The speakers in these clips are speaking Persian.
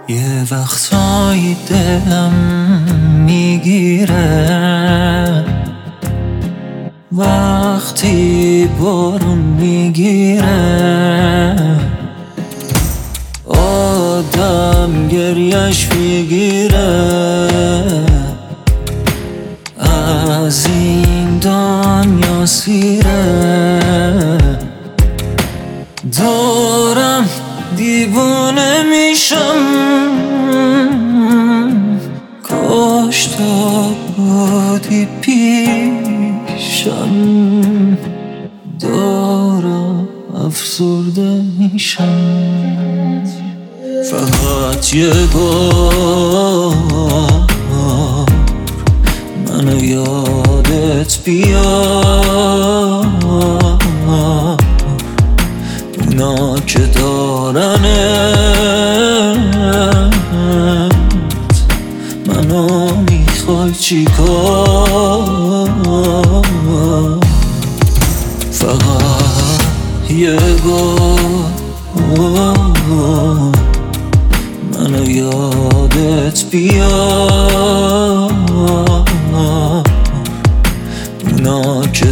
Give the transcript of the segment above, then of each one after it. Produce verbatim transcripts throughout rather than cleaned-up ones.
یه وقتایی دلم میگیره وقتی بارون میگیره، آدم گریش میگیره. از این دنیا سیره، دارم دیوانه میشم. کاش تو بودی پیشم، دارم افسرده میشم. فقط یه بار منو یادت بیار، اونا که دارنت منو میخوای چی کار؟ فقط یه بار منو یادت بیار، اونا که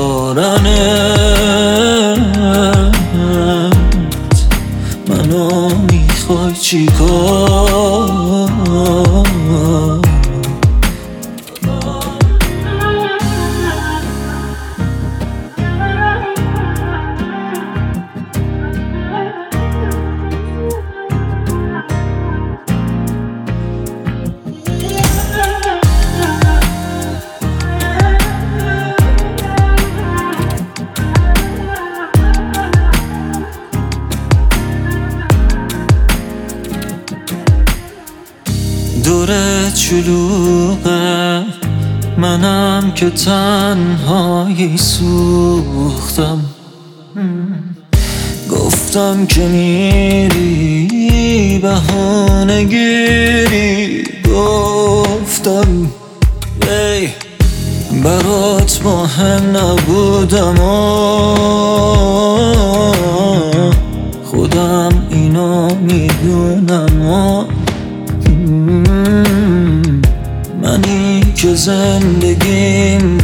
دارنت منو میخوای چی کار؟ دورت شلوغه، منم که تنهایی سوختم. گفتم که میری بهانه گیری، گفتم ای برات مهم نبودم، خودم اینو میدونم. منی که زندگیم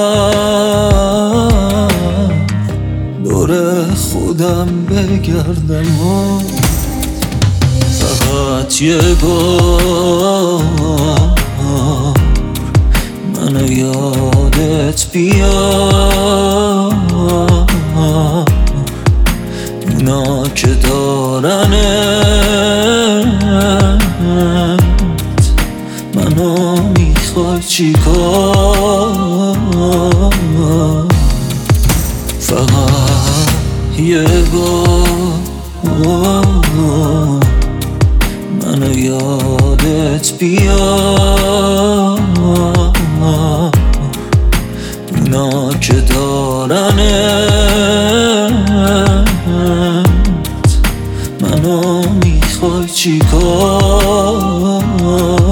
را دور خودم بگردم. فقط یه بار منو یادت بیار، اونا که دارنت منو میخوای چی کار؟ فقط یه بار منو یادت بیار، اونا که دارنت منو میخوای چی کار؟